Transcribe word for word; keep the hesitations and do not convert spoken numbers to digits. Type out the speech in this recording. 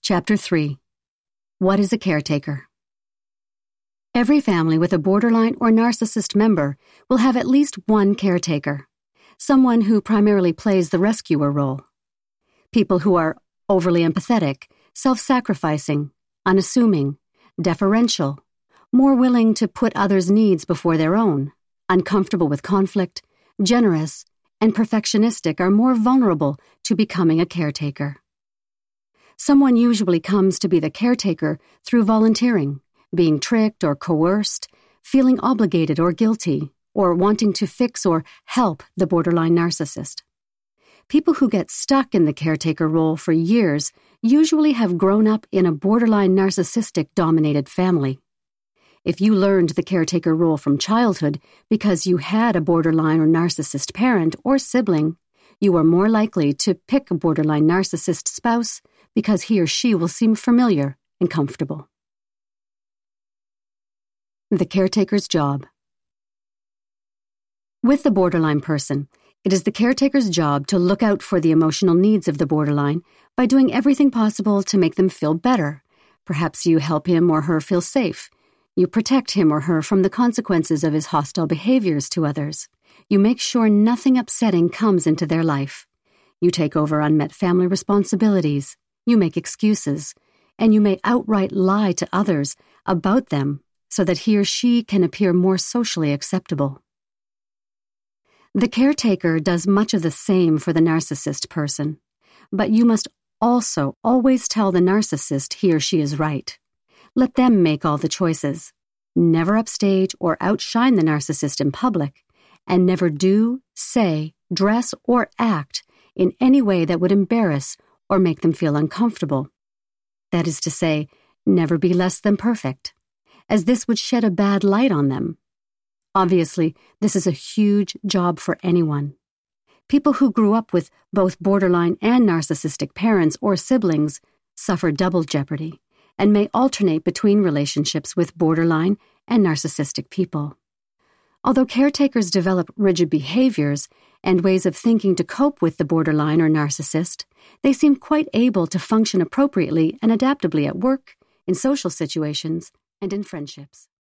Chapter three. What is a caretaker? Every family with a borderline or narcissist member will have at least one caretaker, someone who primarily plays the rescuer role. People who are overly empathetic, self-sacrificing, unassuming, deferential, more willing to put others' needs before their own, uncomfortable with conflict, generous, and perfectionistic are more vulnerable to becoming a caretaker. Someone usually comes to be the caretaker through volunteering, being tricked or coerced, feeling obligated or guilty, or wanting to fix or help the borderline narcissist. People who get stuck in the caretaker role for years usually have grown up in a borderline narcissistic-dominated family. If you learned the caretaker role from childhood because you had a borderline or narcissist parent or sibling, you are more likely to pick a borderline narcissist spouse because he or she will seem familiar and comfortable. The caretaker's job. With the borderline person, it is the caretaker's job to look out for the emotional needs of the borderline by doing everything possible to make them feel better. Perhaps you help him or her feel safe. You protect him or her from the consequences of his hostile behaviors to others. You make sure nothing upsetting comes into their life. You take over unmet family responsibilities. You make excuses. And you may outright lie to others about them so that he or she can appear more socially acceptable. The caretaker does much of the same for the narcissist person, but you must also always tell the narcissist he or she is right. Let them make all the choices. Never upstage or outshine the narcissist in public, and never do, say, dress, or act in any way that would embarrass or make them feel uncomfortable. That is to say, never be less than perfect, as this would shed a bad light on them. Obviously, this is a huge job for anyone. People who grew up with both borderline and narcissistic parents or siblings suffer double jeopardy and may alternate between relationships with borderline and narcissistic people. Although caretakers develop rigid behaviors and ways of thinking to cope with the borderline or narcissist, they seem quite able to function appropriately and adaptably at work, in social situations, and in friendships.